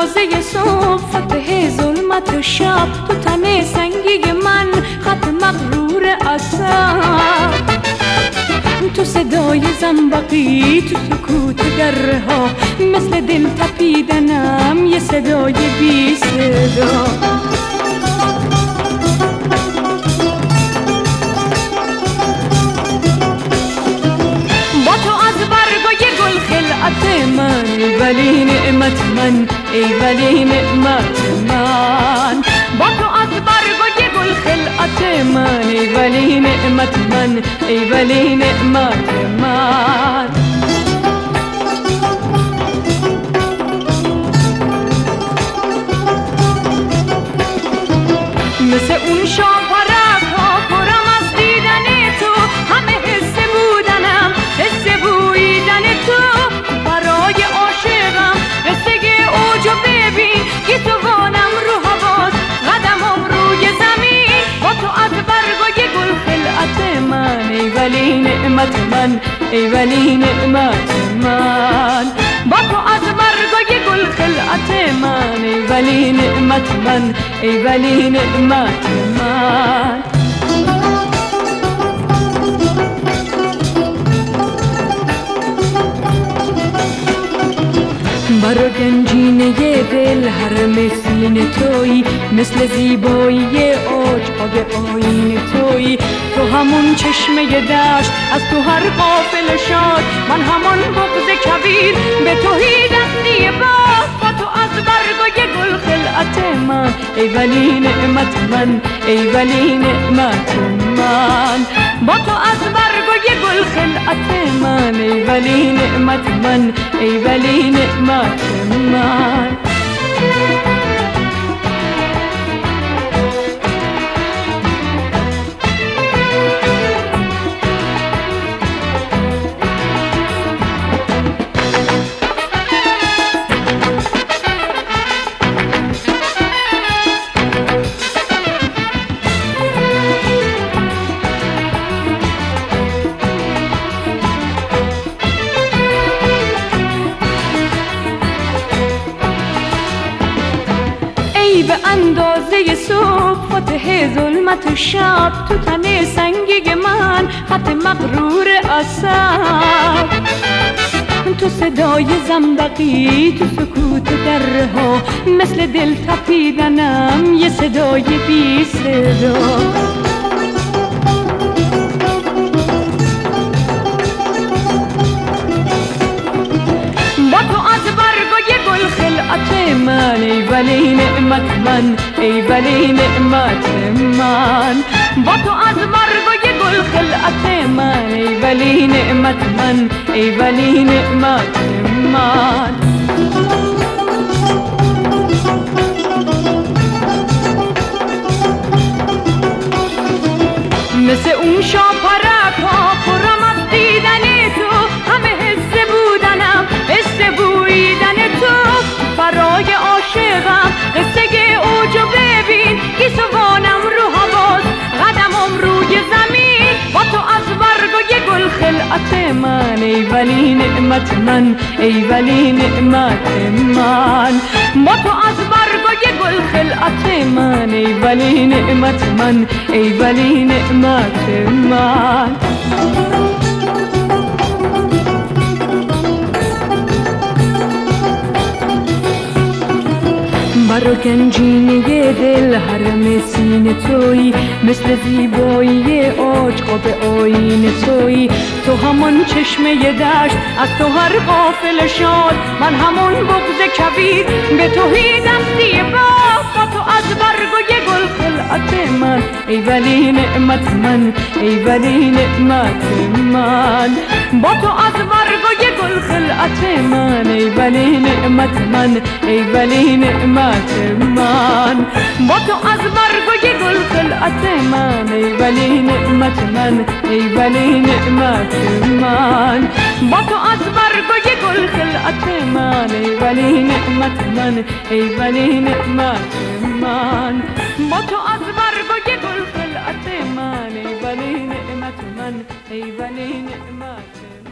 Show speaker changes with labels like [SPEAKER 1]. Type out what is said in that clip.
[SPEAKER 1] اندازه صبح فتح ظلمت و شب، تو تن سنگی من خط مغرور عصب، تو صدای زنبقی، تو سکوت درها، مثل دل تپیدنم یه صدای بی صدا. با تو از برگای گل خلعت من، ای ولی نعمت من، ای ولی نعمت من. با تو از برگای گل خلعت من، ای ولی نعمت من، ای ولی نعمت من. مثل اون شاپرک ها پرم از دیدن تو، همه حس بودنم، حس بویدن تو. برای عاشقم قصه اوجو ببین، گیسوانم رو حواس، قدمم روی زمین. با تو از برگای گل خلعت من، ای ولی نعمت من، ای ولی نعمت من. با تو از برگای گل خلعت من، ای ولی نعمت من، ای ولی نعمت من. برا گنجینه دل حرم سینه تویی، مثل زیبایی عجب آیین تویی. تو همون چشمه دشت، از تو هر قافل شاد، من همان بغض کبیر، به تویی دستی باز. با تو از برگای گل خلعت من، ای ولی نعمت من، ای ولی نعمت من. با تو از برگای گل خلعت من، ای ولی نعمت من، ای ولی نعمت من. به اندازه صبح فتح ظلمت و شب، تو تن سنگی من خط مغرور عصب، تو صدای زنبقی، تو سکوت درها، مثل دل تپیدنم یه صدای بی صدا. با تو از برگای گل خلعت من، ای ولی نعمت من، ای ولی نعمت من. با تو از برگای گل خلعت من، ای ولی نعمت من، ای ولی نعمت من. مثل اون شاپرک ها پرم از دیدن تو، همه حس بودنم، حس بویدن تو. برای عاشقم قصه اوجو ببین، گیسوانم رو حواس، قدمم روی زمین. با تو از برگای گل خلعت من، ای ولی نعمت من، ای ولی نعمت من. با تو از برگای گل خلعت من، ای ولی نعمت من، ای ولی نعمت من. برا گنجینه دل حرم سینه تویی، مثل زیبایی عجب آیین تویی. تو همون چشمه دشت، از تو هر قافل شاد، من همون بغض کبیر، به تویی دستی باز. با تو از برگای گل خلعت من، ای ولی نعمت من، ای ولی نعمت من. با تو از برگای گل خلعت من، ای ولی نعمت من، ای ولی نعمت من. با تو از برگای گل خلعت من، ای ولی نعمت من، ای ولی نعمت من. با تو از برگای گل خلعت من، ای ولی نعمت من، ای ولی نعمت من. با تو از برگای گل خلعت من، ای ولی نعمت من، ای ولی نعمت من.